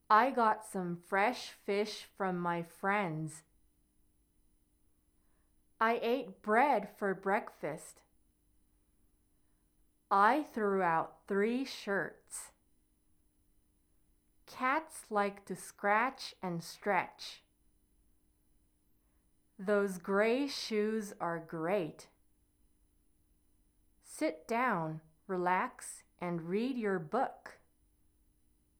I got some fresh fish from my friends. I ate bread for breakfast. I threw out 3 shirts. Cats like to scratch and stretch. Those gray shoes are great. Sit down, relax, and read your book.